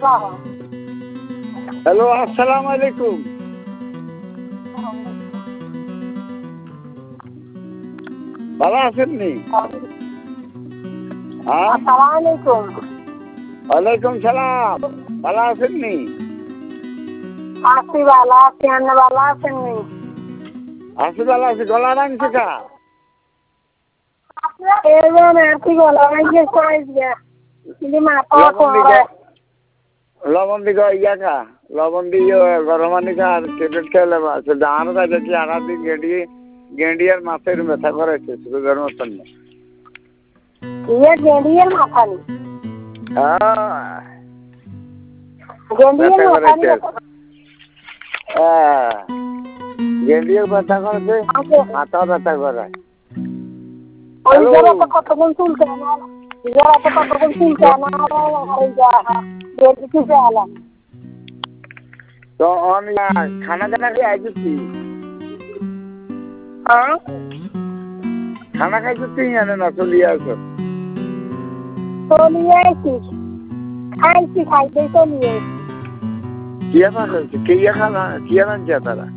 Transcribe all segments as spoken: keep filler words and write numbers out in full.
Hello, আসসালামু আলাইকুম। ভালো আছেন নি? ওয়ালাইকুম সালাম। ভালো আছেন নি? আছি ভালো আছি, আপনি ভালো আছেন নি? আছি ভালো আছি। গলা ভাঙছে কা? এজন আর কি গলা ভাঙছে কয়েছে কিন্তু মাথা লবণ করে দিকে লবণ দিকে ইয়া খা লবণ দিয়ে গরম পানি খা আর ট্যাবলেট খেলে আছে দাঁড় কাছে কি আড়া দিন গেঁডি গেঁডি আর মাথায় ব্যথা করেছে সুগার মতন ইয়ে গেঁডিয়ের মাথা নি হ্যাঁ গেঁডিয়ের মাথা নি হ্যাঁ গেঁডিও ব্যথা করেছে মাথাও ব্যথা করে ওই জায়গা তো কতক্ষণ চুলছে না ওই জায়গা তো কতক্ষণ চুলছে না ওই জায়গা গেঁডিতে গেলাম তো অনলাইন খানা দানা খেয়ে আইছি হ্যাঁ খানা খাইছো তুই জানে না চলিয়ে আসো চলিয়ে আইছিস খাইছি খাইতে চলিয়ে কিয়া খাইছে কিয়া খানা কিয়া খাইছে তারা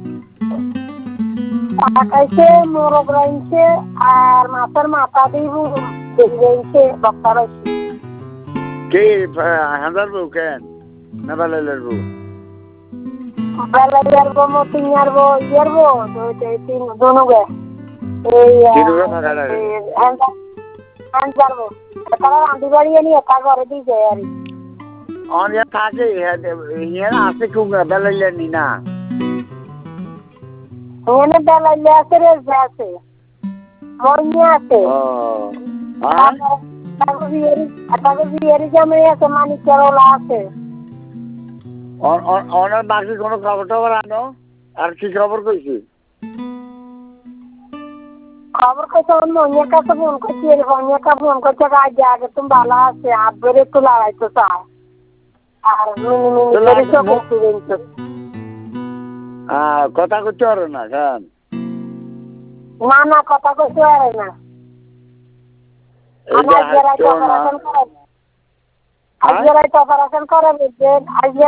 খাইছে মোরগ রাইছে আর মাছের মাথা দিব দিয়েছে বক্তা রাইছে কে হাজার বউ কেন না বালালের বউ বালালের বউ মতিন আর বউ ইয়ার বউ দুই তিন দুনুগে এই তিনুগে মাগাড়া আনজার বউ তারা রাঁধি বাড়ি এনে একা ঘরে দিয়েছে আর অন ইয়া থাকে ইয়া আছে কুগা বালালের নি না এনে বালালে আছে রে আছে মনে আছে ও হ্যাঁ তারপর বিয়েরি তারপর বিয়েরি জামাই আছে মানিকের ওলা আছে অনার বাকি কোনো খবর টবর আনো আর কি খবর কইছি খবর কইছে ওর মনিয়া কাছে ফোন করছি এর মনিয়া কা ফোন করছে আগে আগে তুমি ভালো আছে আব্বের একটু লড়াইতে চায় আর মিনি মিনি করে সব করতে হ্যাঁ কথা করতে পারো না কেন না না কথা কইতে পারে না আমার জেরাই অপারেশন করে আজ জেরাই অপারেশন করে যে আজ